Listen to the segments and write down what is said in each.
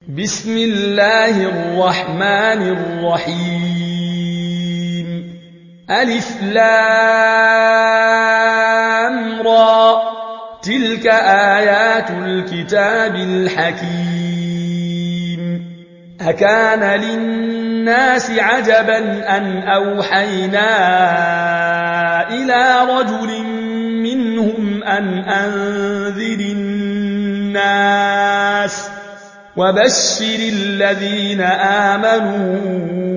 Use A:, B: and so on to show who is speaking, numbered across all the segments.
A: بسم الله الرحمن الرحيم ألف لام را تلك آيات الكتاب الحكيم أكان للناس عجبا أن أوحينا إلى رجل منهم أن أنذر الناس وبشر الذين آمنوا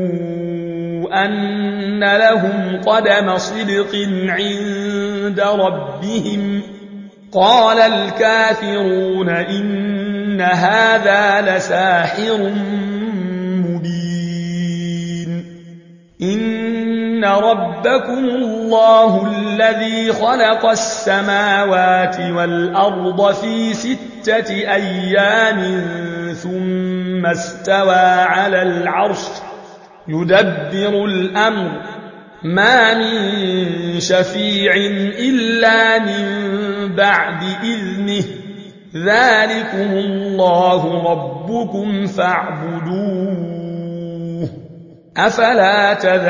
A: أن لهم قدم صدق عند ربهم قال الكافرون إن هذا لساحر مبين إن ربكم الله الذي خلق السماوات والأرض في 6 أيام ثم استوى على العرش يدبر الأمر ما من شفيع إلا من بعد إذنه ذلكم الله ربكم فاعبدوه أفلا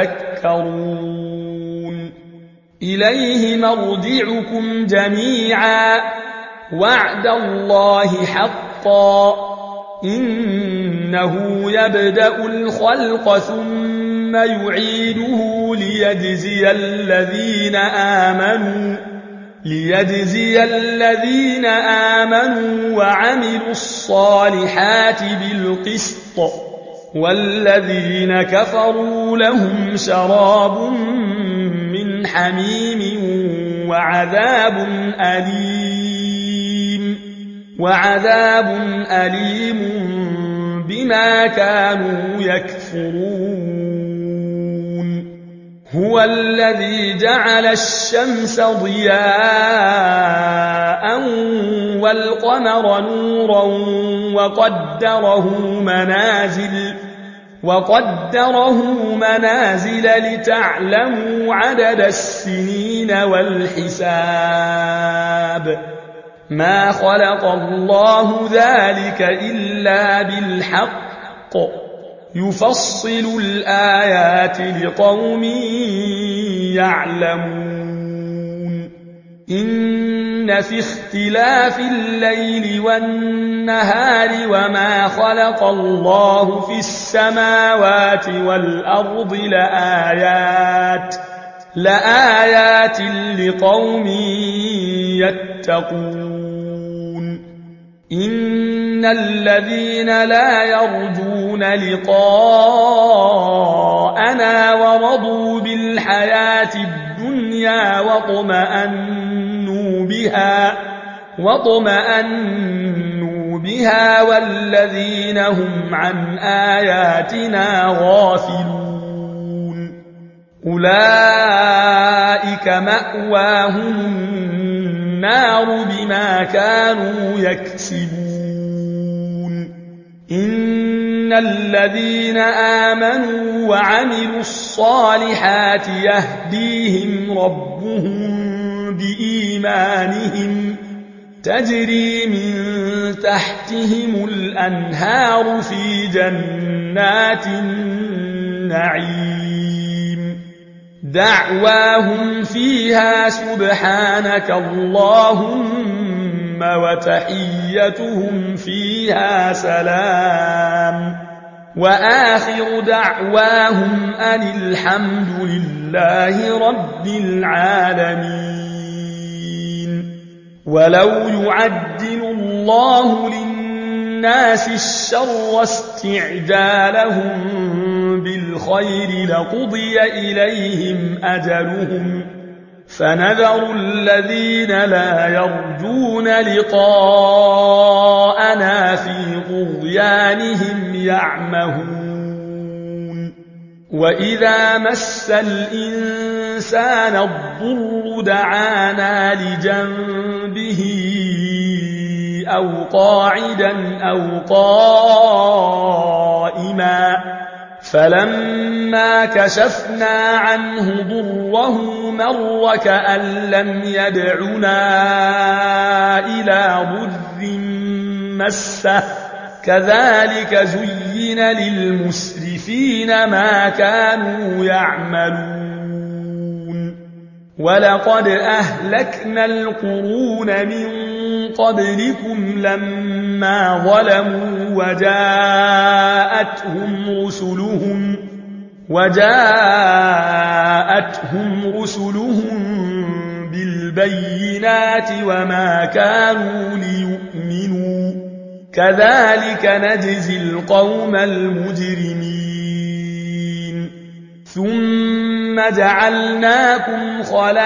A: تذكرون إليه مرجعكم جميعا وعد الله حقا إنه يبدأ الخلق ثم يعيده ليجزي الذين آمنوا وعملوا الصالحات بالقسط والذين كفروا لهم شراب من حميم وعذاب أليم بما كانوا يكفرون هو الذي جعل الشمس ضياء والقمر نورا وقدره منازل لتعلموا عدد السنين والحساب ما خلق الله ذلك إلا بالحق يفصل الآيات لقوم يعلمون إن في اختلاف الليل والنهار وما خلق الله في السماوات والأرض لآيات لقوم يتقون إن الذين لا يرجون لقاءنا ورضوا بالحياة الدنيا واطمأنوا بها والذين هم عن آياتنا غافلون أولئك مأواهم النار بما كانوا يكسبون إن الذين آمنوا وعملوا الصالحات يهديهم ربهم بإيمانهم تجري من تحتهم الأنهار في جنات النعيم دعواهم فيها سبحانك اللهم وتحيتهم فيها سلام وآخر دعواهم أن الحمد لله رب العالمين ولو يعجل الله للناس الشر استعجالهم بالخير لقضي إليهم أجلهم فنذر الذين لا يرجون لقاءنا في طغيانهم يعمهون وإذا مس الإنسان الضر دعانا لجنبه أو قاعدا أو قائما فلما كشفنا عنه ضره مر كأن لم يدعنا إلى ضر مسه كذلك زين للمسرفين ما كانوا يعملون ولقد أهلكنا القرون من قبلكم لما ظلموا وجاءتهم رسلهم بالبينات وما كانوا ليؤمنوا كذلك نجزي القوم المجرمين ثم جعلناكم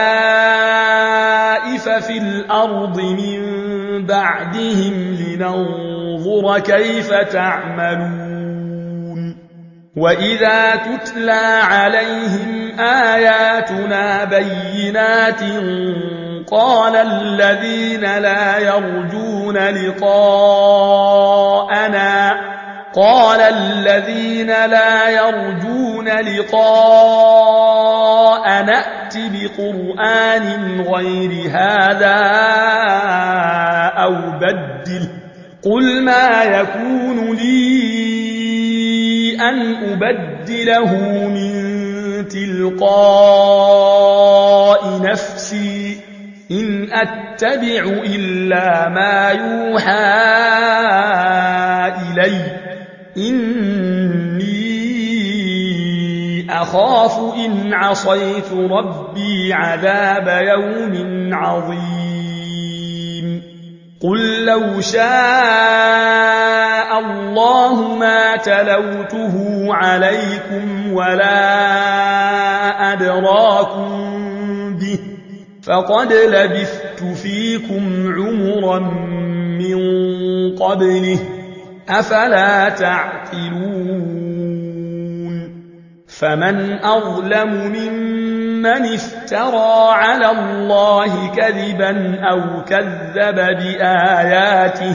A: خلائف في الأرض من بعدهم لننظر كيف تعملون وإذا تتلى عليهم آياتنا بينات قال الذين لا يرجون لقاءنا ائت بقرآن غير هذا أو بدله قل ما يكون لي أن أبدله من تلقاء نفسي إن أتبع إلا ما يوحى إلي إني أخاف إن عصيت ربي عذاب يوم عظيم قل لو شاء الله ما تلوته عليكم ولا أدراكم به فقد لبثت فيكم عمرا من قبله أفلا تعقلون فمن أظلم ممن افترى على الله كذبا أو كذب بآياته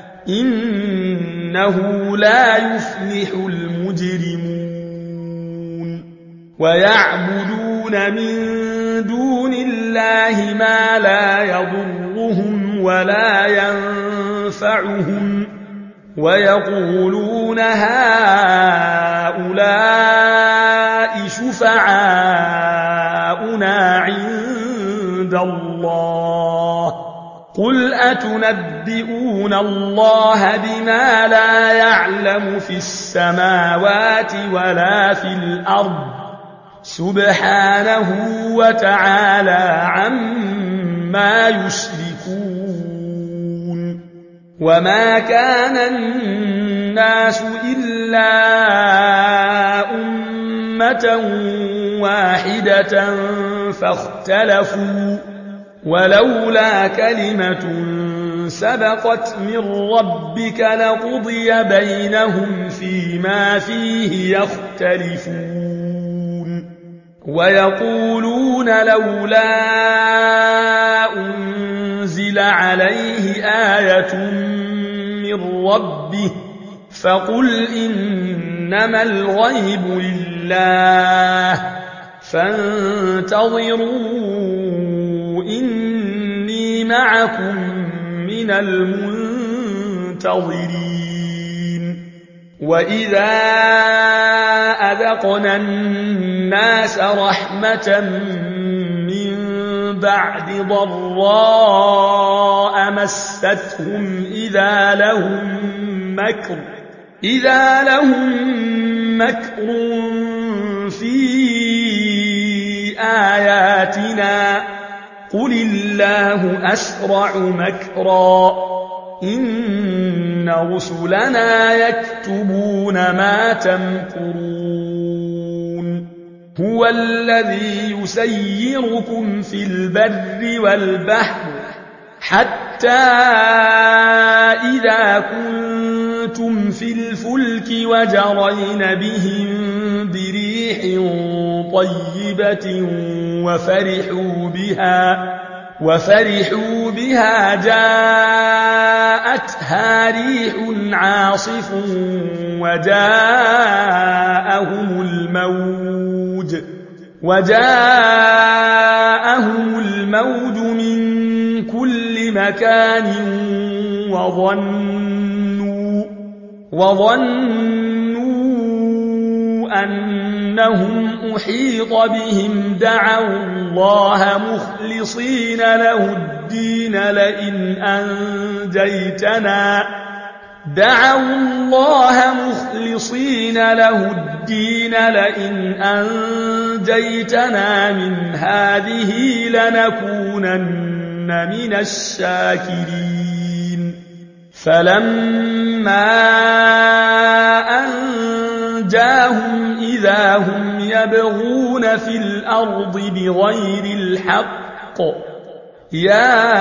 A: إنه لا يفلح المجرمون ويعبدون من دون الله ما لا يضرهم ولا ينفعهم ويقولون هؤلاء شفعاؤنا عند الله قل أتنبئون الله بما لا يعلم في السماوات ولا في الأرض سبحانه وتعالى عما يشركون وما كان الناس إلا أمة واحدة فاختلفوا ولولا كلمة سبقت من ربك لقضي بينهم فيما فيه يختلفون ويقولون لولا أنزل عليه آية من ربه فقل إنما الغيب لله فانتظروا إني معكم من المنتظرين وإذا أذقنا الناس رحمة من بعد ضراء مستهم إذا لهم مكر في آياتنا قل الله أسرع مكرا إن رسلنا يكتبون ما تمكرون هو الذي يسيركم في البر والبحر حتى إذا كنتم في الفلك وجرين بهم بريح طيبة وفرحوا بها جاءتها ريح عاصف وجاءهم الموج من وظنوا أنهم أحيط بهم دعوا الله مخلصين له الدين لئن أنجيتنا من هذه لنكونن من الشاكرين فلما أنجاهم إذا هم يبغون في الأرض بغير الحق يا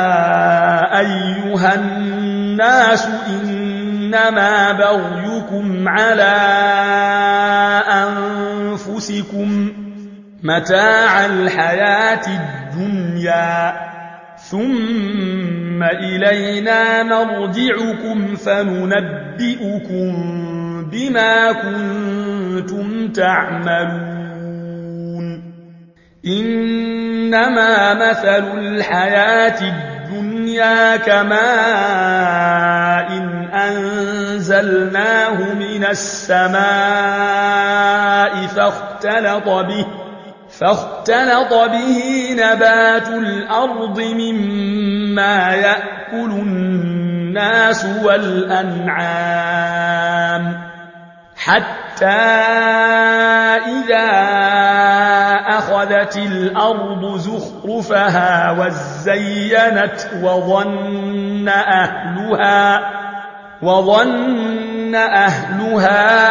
A: أيها الناس إنما بغيكم على أنفسكم متاع الحياة الدنيا ثم إلينا مرجعكم فننبئكم بما كنتم تعملون إنما مثل الحياة الدنيا كماء أنزلناه من السماء فاختلط به نبات الأرض مما يأكل الناس والأنعام حتى إذا أخذت الأرض زخرفها وزينت وظن أهلها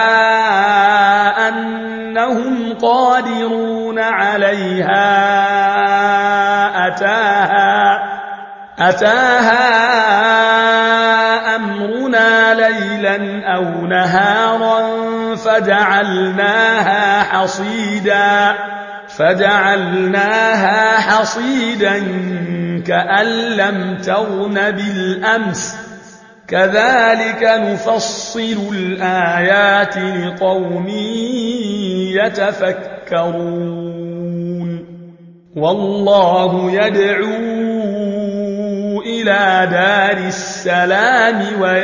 A: أنهم قادرون عليها أتاها أمرنا ليلا أو نهارا فجعلناها حصيدا كأن لم تغن بالأمس كذلك نفصل الآيات لقوم يتفكرون والله يدعو إلى دار السلام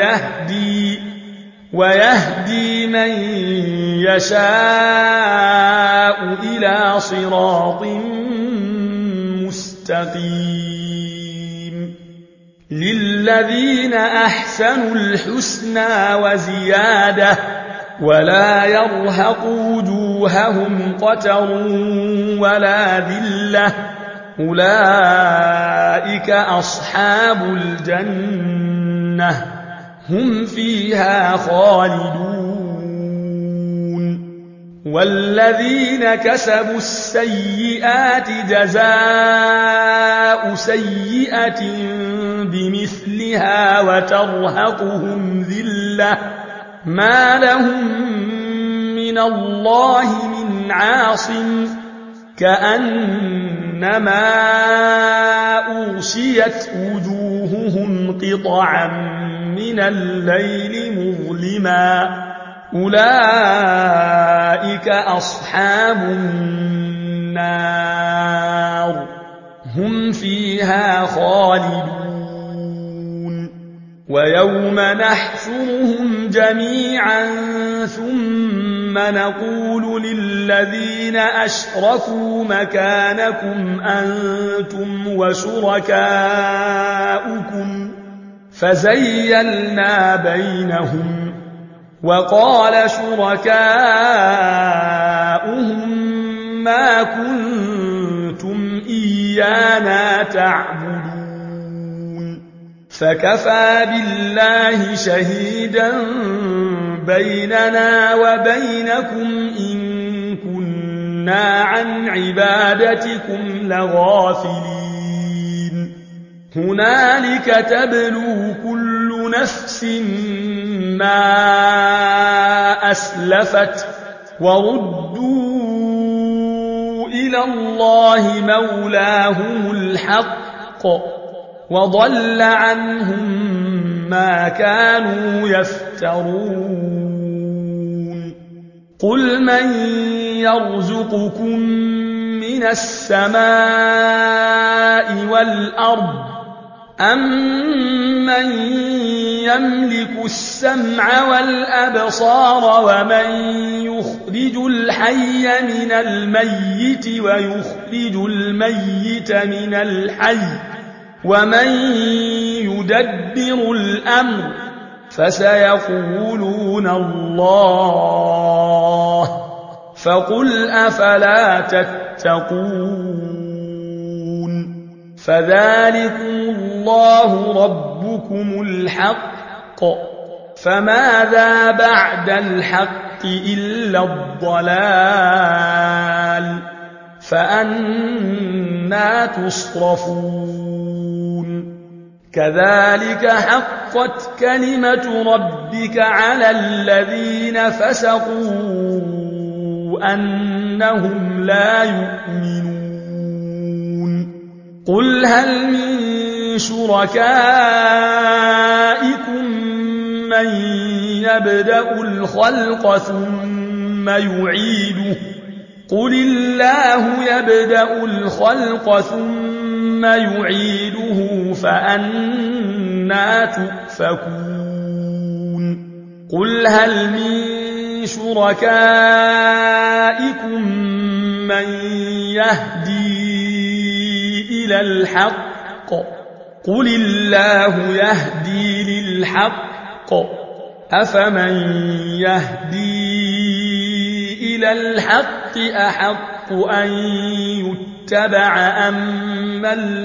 A: ويهدي من يشاء إلى صراط مستقيم للذين أحسنوا الحسنى وزيادة ولا يرهق وجوههم قتر ولا ذلة أولئك أصحاب الجنة هم فيها خالدون والذين كسبوا السيئات جزاء سيئة بمثلها وترهقهم ذلة ما لهم من الله من عاصم كأنما أغشيت وجوههم قطعا من الليل مظلما أولئك أصحاب النار هم فيها خالدون ويوم نحشرهم جميعا ثم نقول للذين أشركوا مكانكم أنتم وشركاؤكم فزيلنا بينهم وقال شركاؤهم ما كنتم إيانا تعبدون فكفى بالله شهيدا بيننا وبينكم إن كنا عن عبادتكم لغافلين هنالك تبلو كل نفس ما أسلفت وردوا إلى الله مولاهم الحق وضل عنهم ما كانوا يفترون قل من يرزقكم من السماء والأرض أَمَّن يَمْلِكُ السَّمْعَ وَالْأَبْصَارَ وَمَن يُخْرِجُ الْحَيَّ مِنَ الْمَيِّتِ وَيُخْرِجُ الْمَيِّتَ مِنَ الْحَيِّ وَمَن يُدَبِّرُ الْأَمْرَ فَسَيَقُولُونَ اللَّهُ فَقُلْ أَفَلَا تَتَّقُونَ فَذَلِكُمُ اللَّهُ رَبُّكُمُ الْحَقُّ فَمَاذَا بَعْدَ الْحَقِّ إِلَّا الضَّلَالُ فَأَنَّىٰ تصرفون كَذَٰلِكَ حَقَّتْ كَلِمَةُ رَبِّكَ عَلَى الَّذِينَ فَسَقُوا أَنَّهُمْ لَا يُؤْمِنُونَ قُلْ هَلْ مِن شُرَكَائِكُم مَّن يَبْدَأُ الْخَلْقَ ثُمَّ يُعِيدُهُ قُلِ اللَّهُ يَبْدَأُ الْخَلْقَ ثُمَّ يُعِيدُهُ فَأَنَّىٰ تُؤْفَكُونَ قُلْ هَلْ مِن شُرَكَائِكُم مَّن يَهْدِي إِلَى الْحَقِّ قُلِ اللَّهُ يَهْدِي لِلْحَقِّ أَفَمَن يَهْدِي إِلَى الْحَقِّ أَحَقُّ أَن يُتَّبَعَ أَمَّن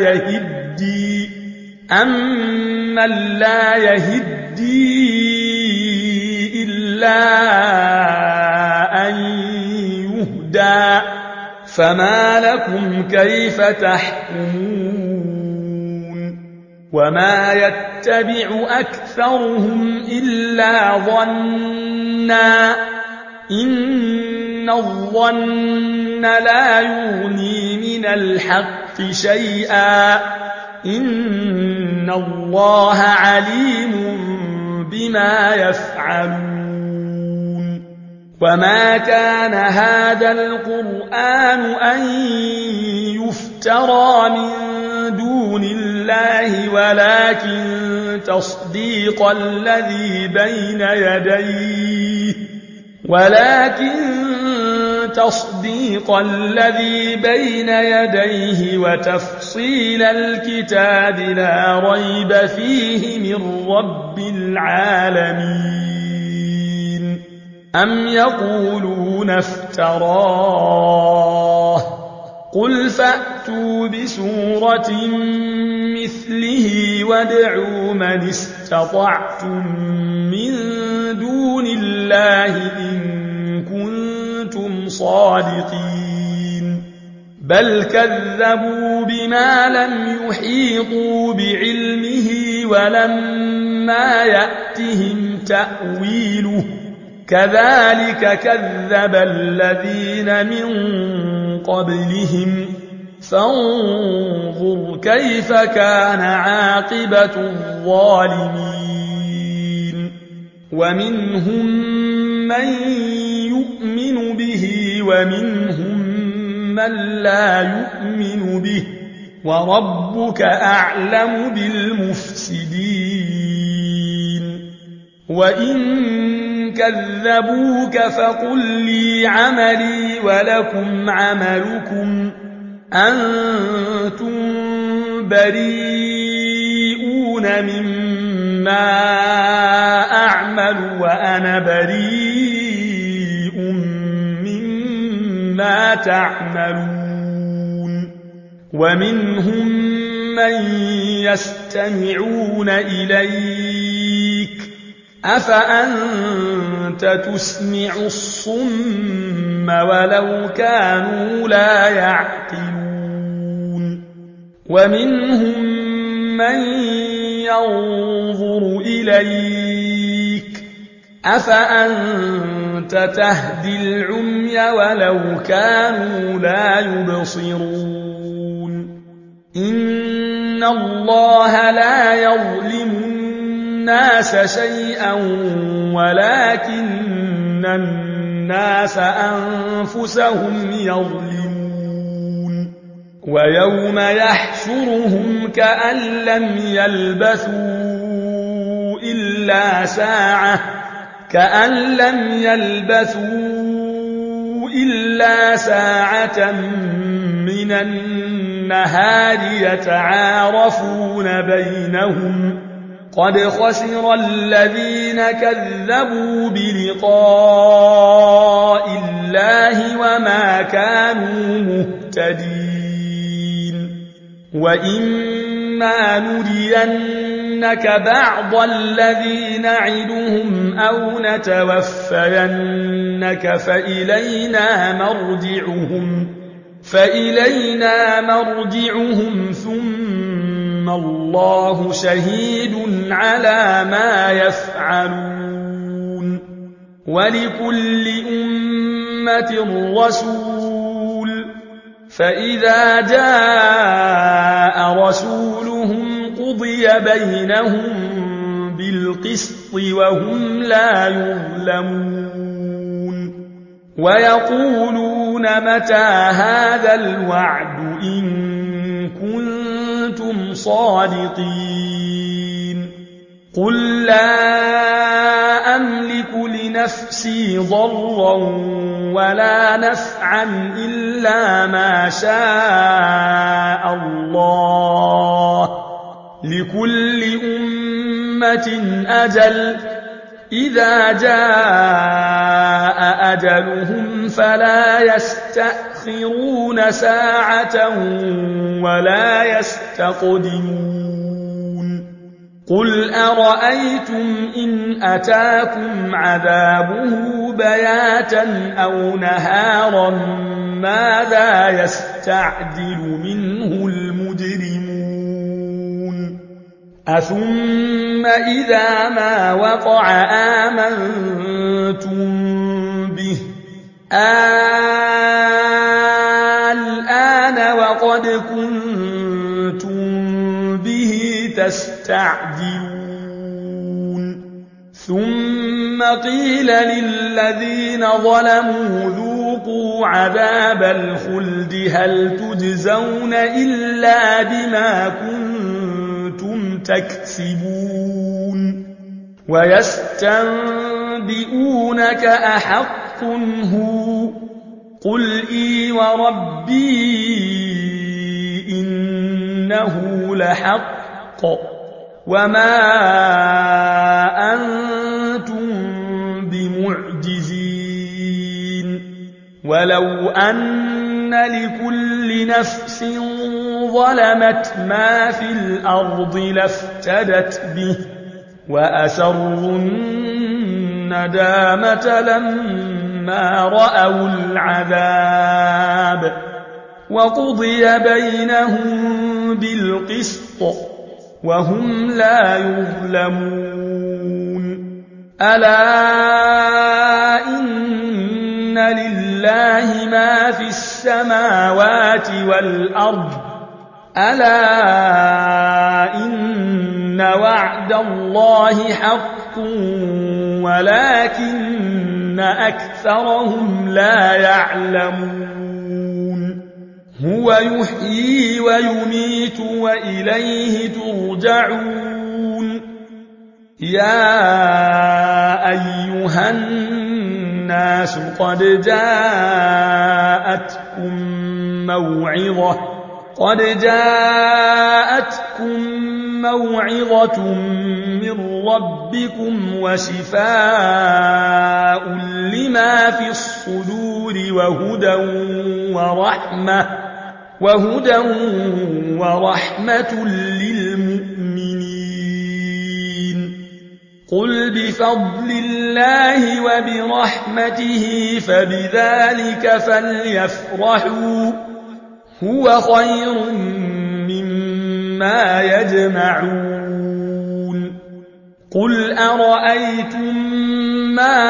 A: لَّا يَهِدِّي إِلَّا أَن يُهْدَىٰ فَمَا لَكُمْ كَيْفَ تَحْكُمُونَ وَمَا يَتَّبِعُ أَكْثَرُهُمْ إِلَّا ظَنًّا إِنَّ الظَّنَّ لَا يُغْنِي مِنَ الْحَقِّ شَيْئًا إِنَّ اللَّهَ عَلِيمٌ بِمَا يَفْعَلُونَ وَمَا كَانَ هَٰذَا الْقُرْآنُ أَن يُفْتَرَىٰ مِن دُونِ اللَّهِ وَلَٰكِن تَصْدِيقَ الَّذِي بَيْنَ يَدَيْهِ وَتَفْصِيلَ الْكِتَابِ لَا رَيْبَ فِيهِ مِن رَّبِّ الْعَالَمِينَ أَمْ يَقُولُونَ افْتَرَاهُ ۖ قُلْ فَأْتُوا بِسُورَةٍ مِّثْلِهِ وَادْعُوا مَنِ اسْتَطَعْتُم مِّن دُونِ اللَّهِ إِن كُنتُمْ صَادِقِينَ بَلْ كَذَّبُوا بِمَا لَمْ يُحِيطُوا بِعِلْمِهِ وَلَمَّا يَأْتِهِمْ تَأْوِيلُهُ كَذَٰلِكَ كَذَّبَ الَّذِينَ مِن قَبْلِهِمْ فَانظُرْ كَيْفَ كَانَ عَاقِبَةُ الظَّالِمِينَ وَمِنْهُم مَّن يُؤْمِنُ بِهِ وَمِنْهُم مَّن لا يُؤْمِنُ بِهِ وَرَبُّكَ أَعْلَمُ بِالْمُفْسِدِينَ وَإِن كَذَّبُوكَ فَقُل لِّي عَمَلِي وَلَكُمْ عَمَلُكُمْ أَنتُم بَرِيئُونَ مِمَّا أَعْمَلُ وَأَنَا بَرِيءٌ مِّمَّا تَعْمَلُونَ وَمِنْهُم مَّن يَسْتَمِعُونَ إِلَيْكَ أَفَأَنتَ تُسْمِعُ الصُّمَّ وَلَوْ كَانُوا لَا يَعْقِلُونَ وَمِنْهُم مَّن يَنظُرُ إِلَيْكَ أَفَأَنتَ تَهْدِي الْعُمْيَ وَلَوْ كَانُوا لَا يُبْصِرُونَ إِنَّ اللَّهَ لَا يَظْلِمُ النَّاسَ شَيْئًا وَلَٰكِنَّ النَّاسَ أَنفُسَهُمْ يَظْلِمُونَ ويوم يحشرهم كأن لم يلبثوا إلا ساعة من النهار يتعارفون بينهم قد خسر الذين كذبوا بلقاء الله وما كانوا مهتدين وإما نرينك بعض الذي نعدهم أو نتوفينك فإلينا مرجعهم ثم الله شهيد على ما يفعلون ولكل أمة رسول فإذا جاء رسولهم قضي بينهم بالقسط وهم لا يظلمون ويقولون متى هذا الوعد إن كنتم صادقين قل لا أملك لنفسي ضرا ولا نفعا إلا ما شاء الله لكل أمة أجل إذا جاء أجلهم فلا يستأخرون ساعة ولا يستقدمون قل أرأيتم إن أتاكم عذابه بياتا أو نهارا ماذا يستعجل منه المجرمون أثم إذا ما وقع آمنتم به الآن وقد كنتم به تستعجلون ثم قيل للذين ظلموا ذوقوا عذاب الخلد هل تجزون إلا بما كنتم تكسبون ويستنبئونك أحق هو قل إي وربي إنه لحق وما أنتم بمعجزين ولو أن لكل نفس ظلمت ما في الأرض لافتدت به وأسروا الندامة لما رأوا العذاب وقضي بينهم بالقسط وهم لا يظلمون ألا إن لله ما في السماوات والأرض ألا إن وعد الله حق ولكن أكثرهم لا يعلمون هو يحيي ويميت وإليه ترجعون يا أيها الناس قد جاءتكم موعظة من ربكم وشفاء لما في الصدور وهدى ورحمة للمؤمنين قل بفضل الله وبرحمته فبذلك فليفرحوا هو خير مما يجمعون قل أرأيتم ما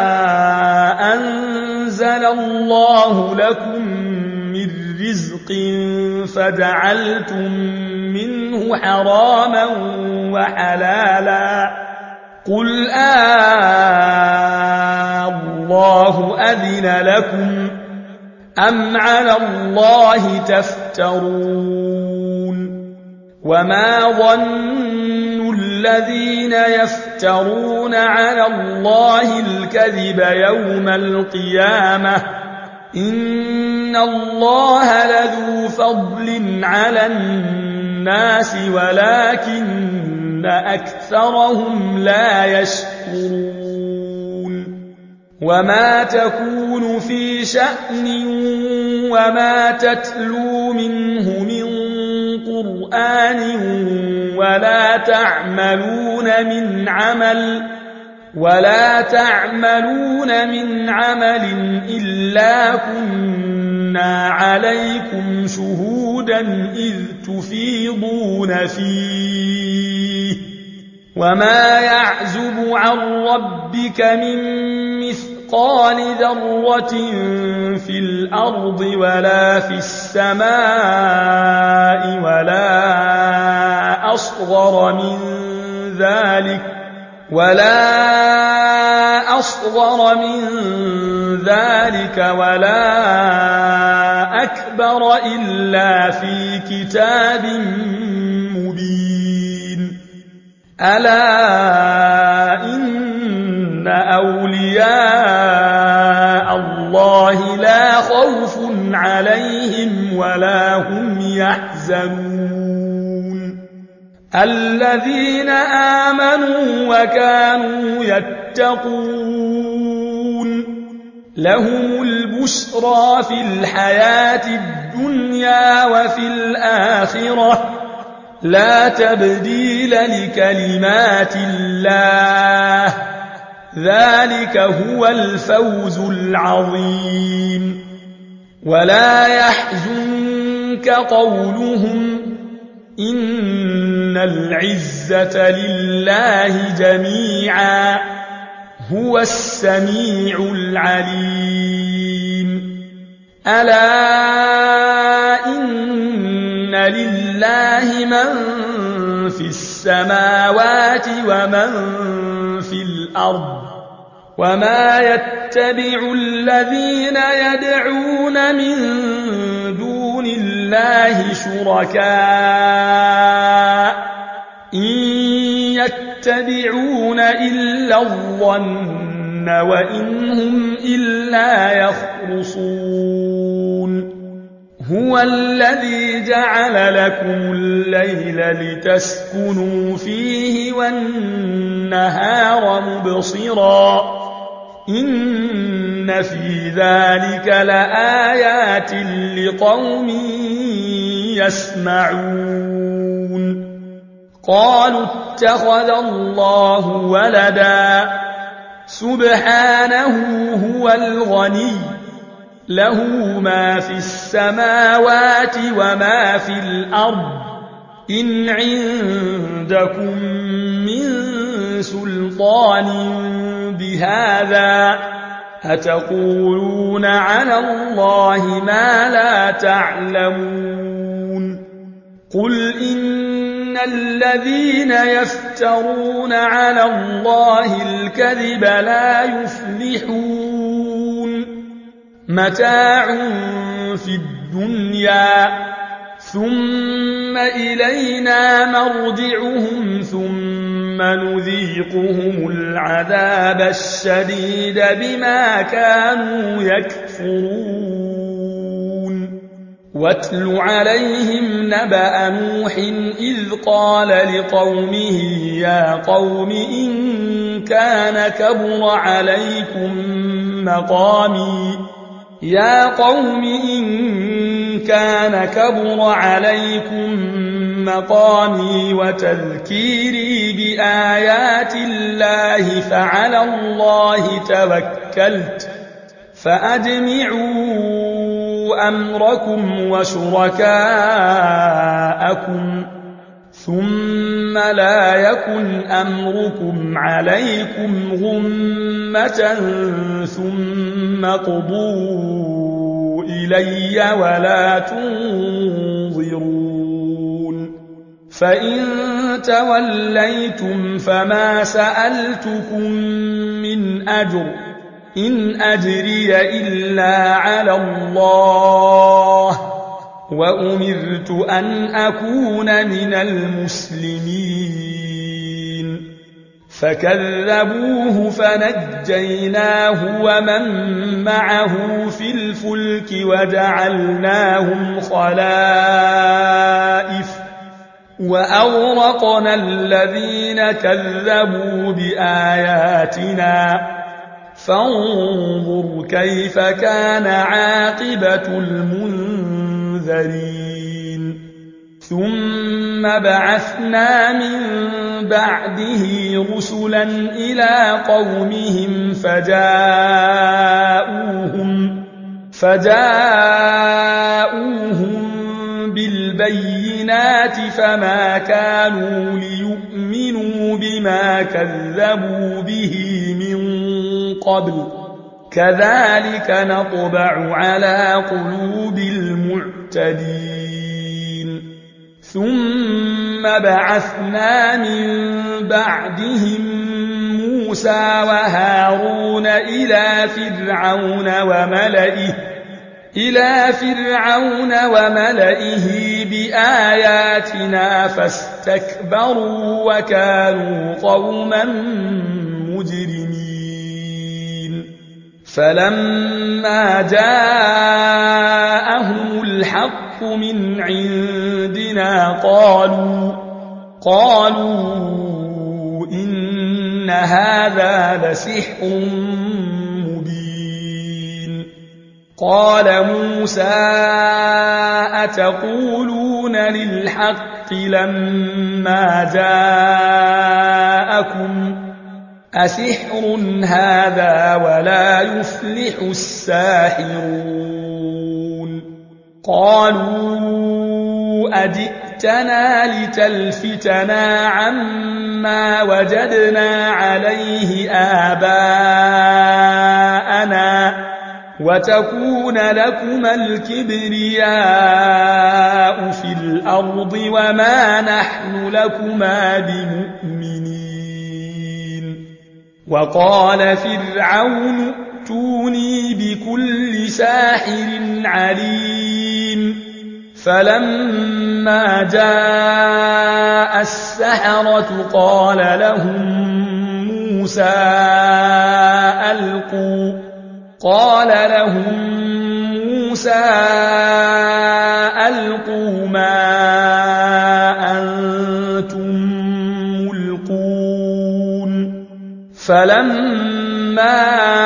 A: أنزل الله لكم من رزق فجعلتم منه حراما وحلالا قل الله أذن لكم أم على الله تفترون وما ظن الذين يفترون على الله الكذب يوم القيامة إن الله لذو فضل على الناس ولكن أكثرهم لا يشكرون وما تكون في شأن وما تتلو منه من قرآن ولا تعملون من عمل إلا كنا عليكم شهودا إذ تفيضون فيه وما يعزب عن ربك من مثقال ذرة في الأرض ولا في السماء ولا أصغر من ذلك ولا أكبر إلا في كتاب مبين ألا إن أولياء الله لا خوف عليهم ولا هم يحزنون الذين آمنوا وكانوا يتقون لهم البشرى في الحياة الدنيا وفي الآخرة لا تبديل لكلمات الله ذلك هو الفوز العظيم ولا يحزنك قولهم إن العزة لله جميعا هو السميع العليم ألا إن لله من في السماوات ومن في الأرض وما يتبع الذين يدعون من دون الله شركاء إن يتبعون إلا الظن وإن هم إلا يخرصون هو الذي جعل لكم الليل لتسكنوا فيه والنهار مبصرا إن في ذلك لآيات لقوم يسمعون قالوا اتخذ الله ولدا سبحانه هو الغني له ما في السماوات وما في الأرض إن عندكم من سلطان بهذا أتقولون على الله ما لا تعلمون قل إن الذين يفترون على الله الكذب لا يفلحون متاع في الدنيا ثم إلينا مرجعهم ثم نذيقهم العذاب الشديد بما كانوا يكفرون واتل عليهم نبأ نوح إذ قال لقومه يا قوم إن كان كبر عليكم مقامي وتذكيري بآيات الله فعلى الله توكلت فأجمعوا أمركم وشركاءكم ثم لا يكن أمركم عليكم غمة ثم قضوا إلي ولا تنظرون فإن توليتم فما سألتكم من أجر إن أجري إلا على الله وأمرت أن أكون من المسلمين فكذبوه فنجيناه ومن معه في الفلك وجعلناهم خلائف وأغرقنا الذين كذبوا بآياتنا فانظر كيف كان عاقبة المنذرين ثم بعثنا من بعده رسلا إلى قومهم فجاءوهم بالبينات فما كانوا ليؤمنوا بما كذبوا به من قبل كذلك نطبع على قلوب المعتدين ثم بعثنا من بعدهم موسى وهارون إلى فرعون وملئه بآياتنا فاستكبروا وكانوا قوما مجرمين فلما جاءهم الحق من عندنا قالوا إن هذا لسحر مبين قال موسى أتقولون للحق لما جاءكم أسحر هذا ولا يفلح الساحرون قالوا أجئتنا لتلفتنا عما وجدنا عليه آباءنا وتكون لكما الكبرياء في الأرض وما نحن لكما بمؤمنين وقال فرعون ائتوني بكل ساحر عليم فلما جاء السحرة قال لهم موسى ألقوا ما أنتم ملقون فلما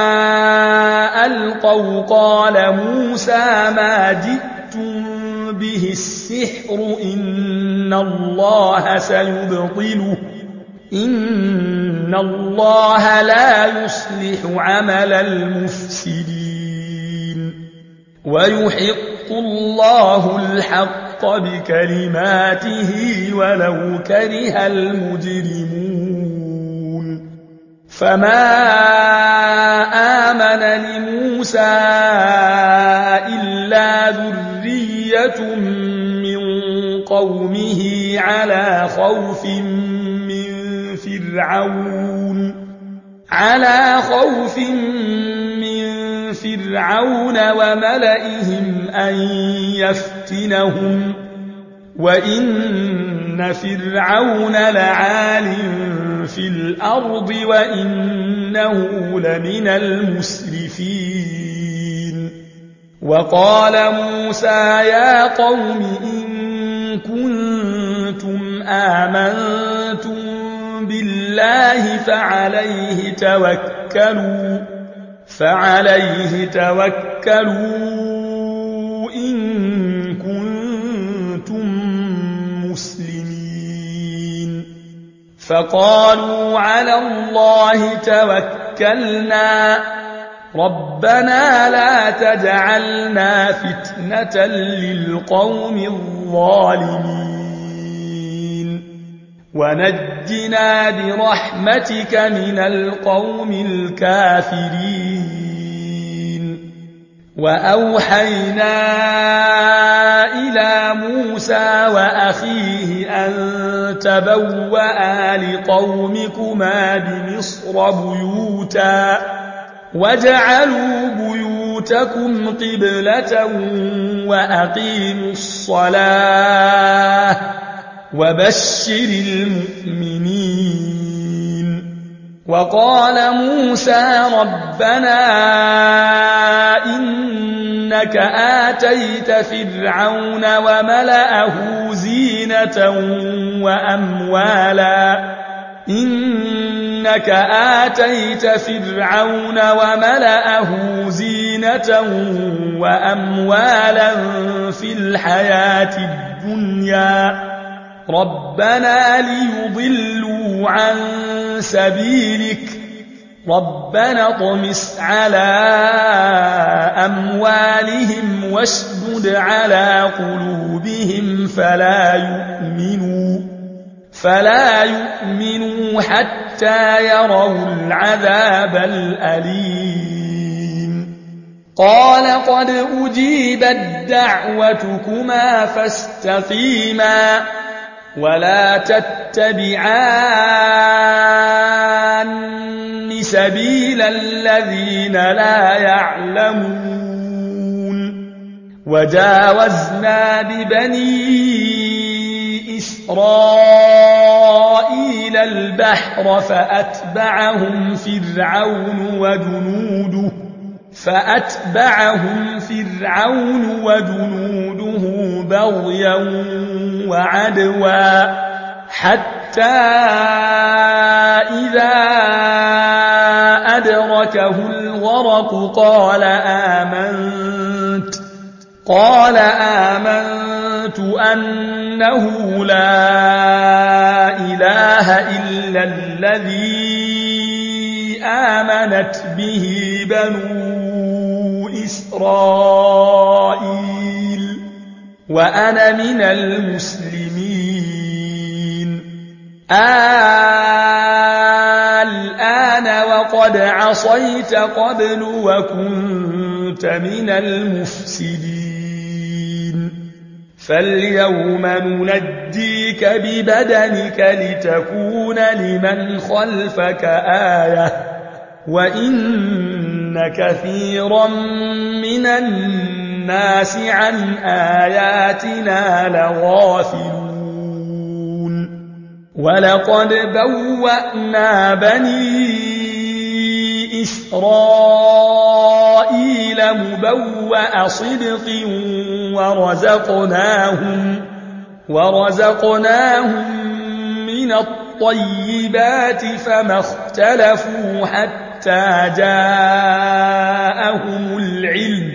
A: ألقوا قال موسى ما جئتم به السحر إن الله سيبطله إن الله لا يصلح عمل المفسدين ويحق الله الحق بكلماته ولو كره المجرمون فما آمن لموسى إلا ذرية من قومه على خوف من فرعون وملئهم أن يفتنهم وإن فرعون لعال في الأرض وإنه لمن المسرفين وقال موسى يا قوم إن كنتم آمنتم بالله فعليه توكلوا إن كنتم مسلمين فقالوا على الله توكلنا ربنا لا تجعلنا فتنة للقوم الظالمين ونجنا برحمتك من القوم الكافرين وأوحينا إلى موسى وأخيه أن تبوأ لقومكما بمصر واجعلوا بيوتكم قبلة وأقيموا الصلاة وبشر المؤمنين. وقال موسى ربنا إنك آتيت فرعون وملأه زينة وأموالا إنك آتيت فرعون وملأه زينة وأموالا في الحياة الدنيا ربنا ليضلوا عن سبيلك ربنا اطمس على أموالهم واشدد على قلوبهم فلا يؤمنوا حتى يروا العذاب الأليم. قال قد أجيبت دعوتكما فاستقيما ولا تتبعان سبيل الذين لا يعلمون. وجاوزنا ببني إسرائيل البحر فأتبعهم فرعون وجنوده بغيا وعدوا حتى إذا أدركه الغرق قال آمنت أنه لا إله إلا الذي آمنت به بنو إسرائيل وأنا من المسلمين. الآن وقد عصيت قبل وكنت من المفسدين فاليوم ننجيك ببدنك لتكون لمن خلفك آية وإن كثيرا من الناس عن آياتنا لغافلون. ولقد بوأنا بني إسرائيل مبوأ صدق ورزقناهم من الطيبات فما اختلفوا حتى جاءهم العلم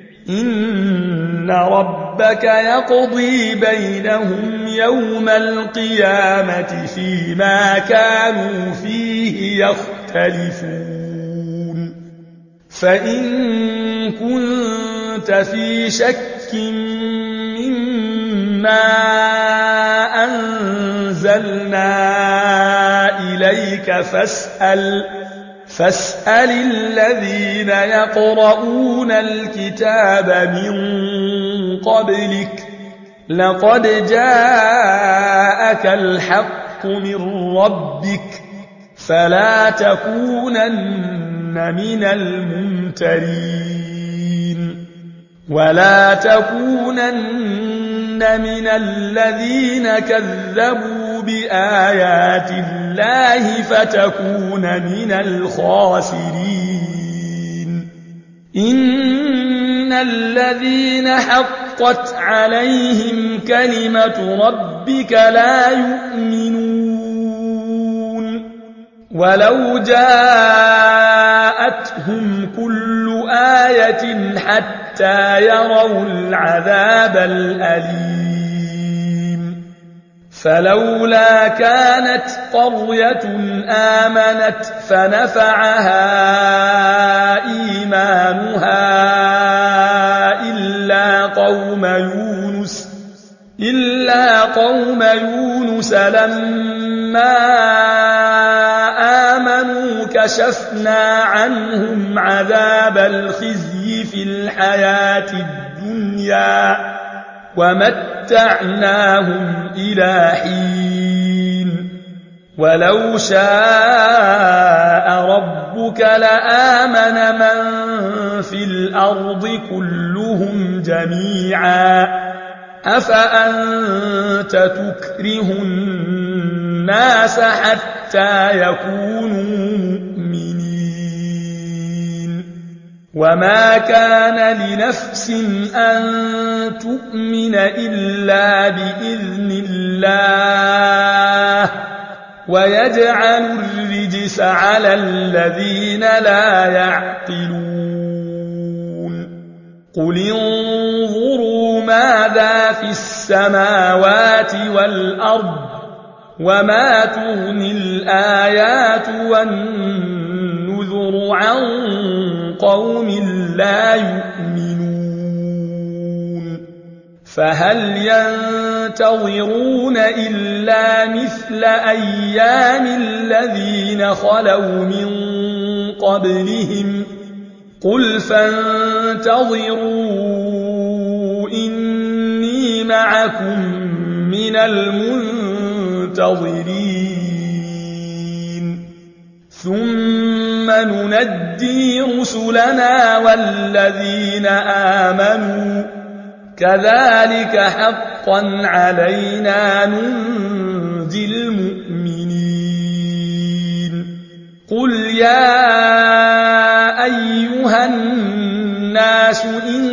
A: إن ربك يقضي بينهم يوم القيامة فيما كانوا فيه يختلفون. فإن كنت في شك مما أنزلنا إليك فاسأل الذين يقرؤون الكتاب من قبلك لقد جاءك الحق من ربك فلا تكونن من الممترين ولا تكونن من الذين كذبوا بآيات الله فتكون من الخاسرين. إن الذين حقت عليهم كلمة ربك لا يؤمنون ولو جاءتهم كل آية حتى يروا العذاب الأليم. فلولا كانت قرية آمنت فنفعها إيمانها إلا قوم يونس لما آمنوا كشفنا عنهم عذاب الخزي في الحياة الدنيا ومتعناهم إلى حين ولو شاء ربك لآمن من في الأرض كلهم جميعا أفأنت تكره الناس حتى يكونوا مؤمنين وما كان لنفس أن تؤمن إلا بإذن الله ويجعل الرجس على الذين لا يعقلون قل انظروا ماذا في السماوات والأرض وما تغني الآيات والنذر عن قوم لا يؤمنون فهل ينتظرون إلا مثل أيام الذين خلوا من قبلهم قل فانتظروا إني معكم من المنتظرين ثم ننجي رسلنا والذين آمنوا كذلك حقا علينا ننجي المؤمنين قل يا أيها الناس إن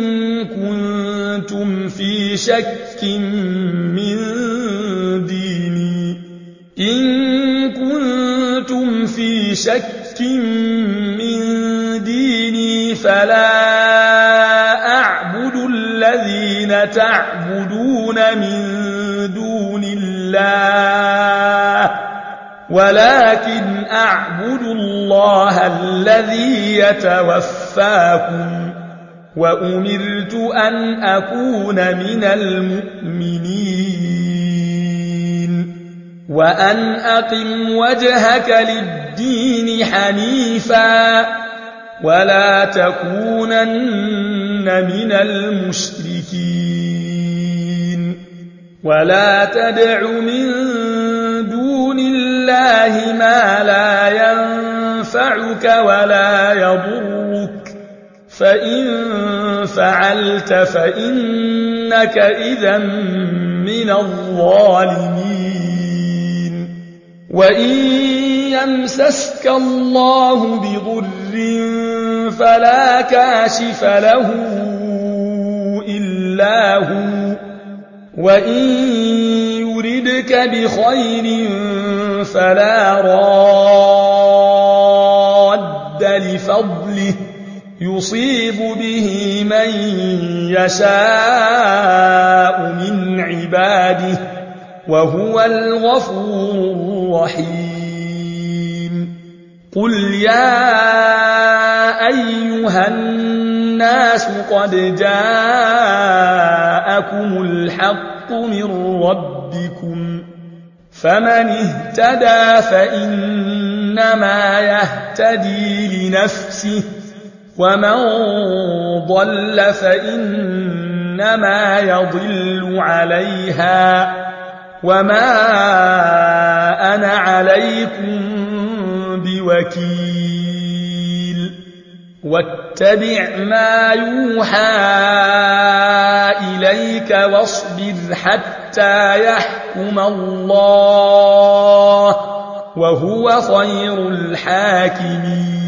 A: كنتم في شك من ديني فلا أعبد الذين تعبدون من دون الله ولكن أعبد الله الذي يتوفاكم وأمرت أن أكون من المؤمنين وأن أقم وجهك للدين حنيفا ولا تكونن من المشركين ولا تدع من دون الله ما لا ينفعك ولا يضرك فإن فعلت فإنك إذا من الظالمين وإن يمسسك الله بضر فلا كاشف له إلا هو وإن يردك بخير فلا راد لفضله يصيب به من يشاء من عباده وهو الغفور الرحيم قل يا أيها الناس قد جاءكم الحق من ربكم فمن اهتدى فإنما يهتدي لنفسه ومن ضل فإنما يضل عليها وما أنا عليكم بوكيل واتبع ما يوحى إليك واصبر حتى يحكم الله وهو خير الحاكمين